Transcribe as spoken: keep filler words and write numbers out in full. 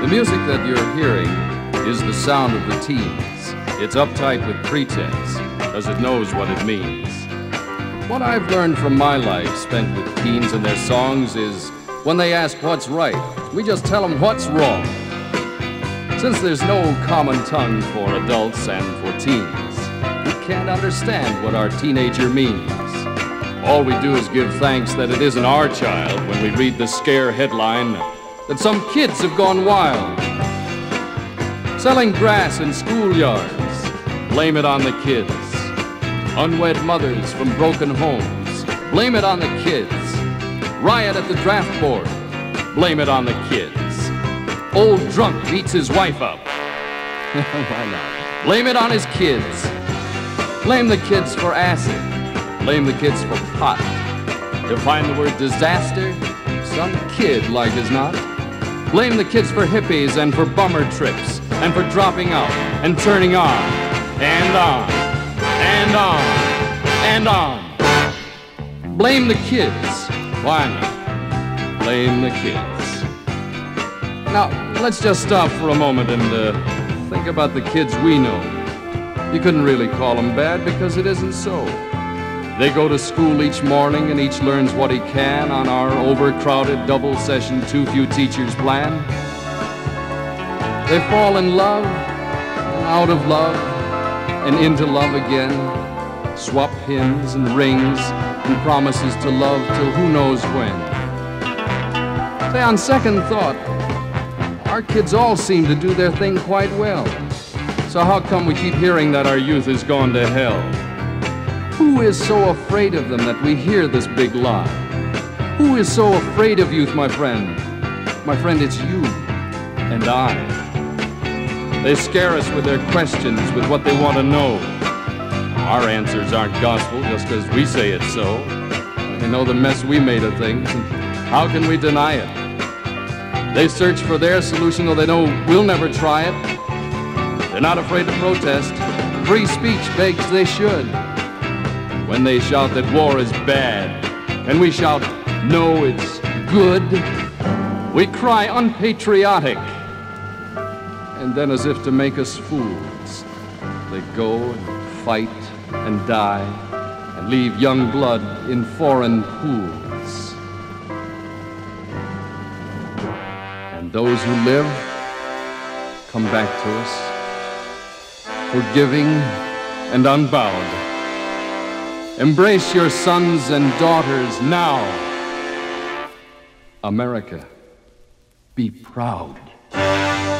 The music that you're hearing is the sound of the teens. It's uptight with pretense, because it knows what it means. What I've learned from my life spent with teens and their songs is when they ask what's right, we just tell them what's wrong. Since there's no common tongue for adults and for teens, we can't understand what our teenager means. All we do is give thanks that it isn't our child when we read the scare headline that some kids have gone wild. Selling grass in schoolyards, blame it on the kids. Unwed mothers from broken homes, blame it on the kids. Riot at the draft board, blame it on the kids. Old drunk beats his wife up. Why not? Blame it on his kids. Blame the kids for acid. Blame the kids for pot. Define the word disaster, some kid like as not. Blame the kids for hippies and for bummer trips and for dropping out and turning on and on and on and on. Blame the kids. Why not? Blame the kids. Now, let's just stop for a moment and uh, think about the kids we know. You couldn't really call them bad because it isn't so. They go to school each morning and each learns what he can on our overcrowded double-session too few teachers plan. They fall in love and out of love and into love again, swap pins and rings and promises to love till who knows when. Say, on second thought, our kids all seem to do their thing quite well. So how come we keep hearing that our youth is gone to hell? Who is so afraid of them that we hear this big lie? Who is so afraid of youth, my friend? My friend, it's you and I. They scare us with their questions, with what they want to know. Our answers aren't gospel just because we say it so. They know the mess we made of things, and how can we deny it? They search for their solution, though they know we'll never try it. They're not afraid to protest. Free speech begs they should. When they shout that war is bad, and we shout, no, it's good, we cry unpatriotic. And then, as if to make us fools, they go and fight and die and leave young blood in foreign pools. And those who live come back to us, forgiving and unbowed. Embrace your sons and daughters now. America, be proud.